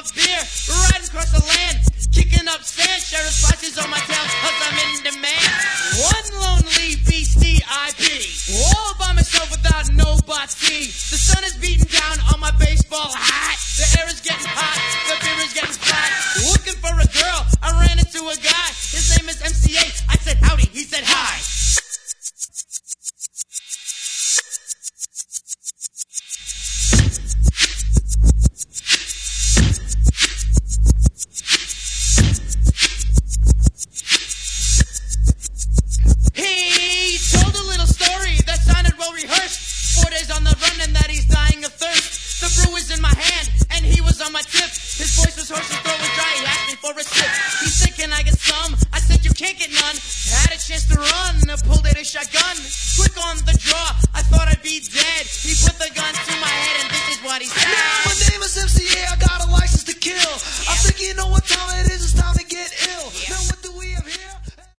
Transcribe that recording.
of beer, riding across the land, kicking up sand, sheriff's license on my tail, cause I'm in demand. One lonely beastie I be, all by myself without nobody. The sun is beating down on my baseball hat, the air is getting hot, the beer is getting flat. Looking for a girl, I ran into a guy, his name is MCA, I said howdy, he said hi. He told a little story that sounded well rehearsed. 4 days on the run and that he's dying of thirst. The brew was in my hand and he was on my tip. His voice was hoarse, his throat was dry, he asked me for a sip. He said, can I get some? I said, you can't get none. Had a chance to run, I pulled out a shotgun.